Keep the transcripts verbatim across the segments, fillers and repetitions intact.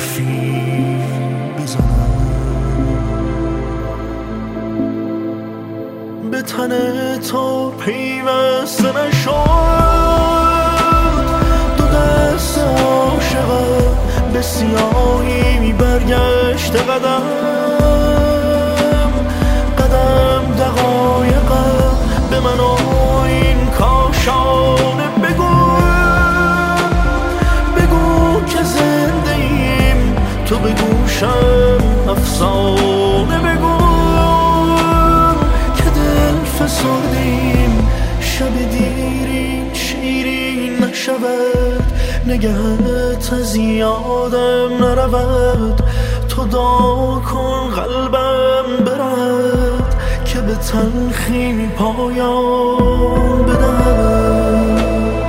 حرفی بزنم، به تن تو پیوسته نشد. دو دست عاشقم به سیاهی برگشته قدم قدم، دقایقم به من و این کاشانه بگو بگو که زنده ایم، تو به گوشم افسانه بگو که دل فسردیم، شب دیرین شیرین نشود، نگهت از یادم نرود. تو دعا کن قلبم برد که به تلخی پایان بدهد.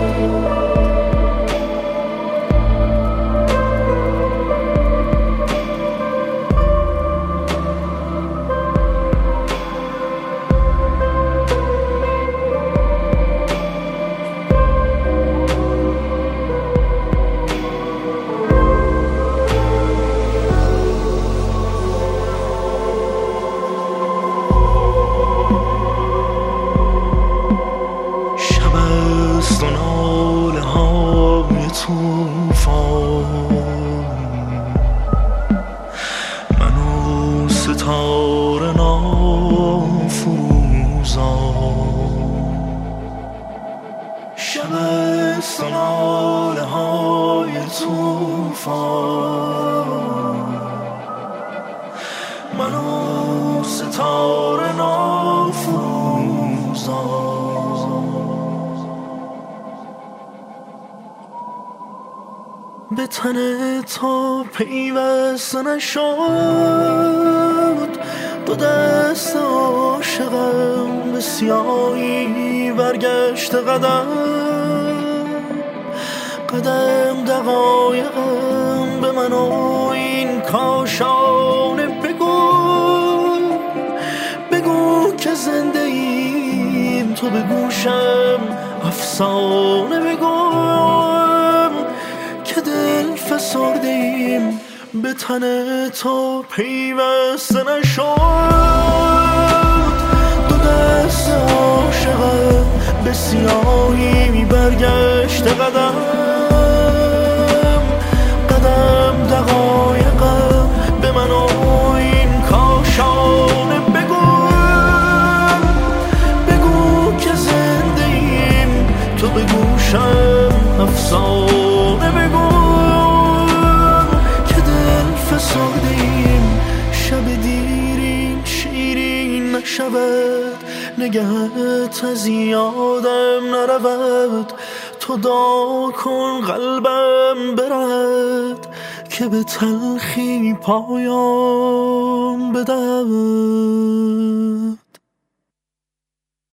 منو ستاره نافروزان، شبستان ناله های توفان، منو ستاره نافروزان، به تن تو پیوسته نشد. دو دست عاشقم به سیاهی برگشت قدم قدم، دقایقم به من و این کاشانه بگو بگو که زنده ایم، تو به گوشم افسانه بگو که دل فسرده ایم، به تن تو پیوسته نشد. دو دست عاشقم به سیاهی برگشت قدم قدم، دقایقم به من و این کاشانه بگو بگو که زنده ایم، تو به گوشم افسانه بگو که دل فسردیم، شب دیرین شیرین نشود، نگهت از یادم نرود. تو دعا کن قلبم برد که به تلخی پایان بدهد.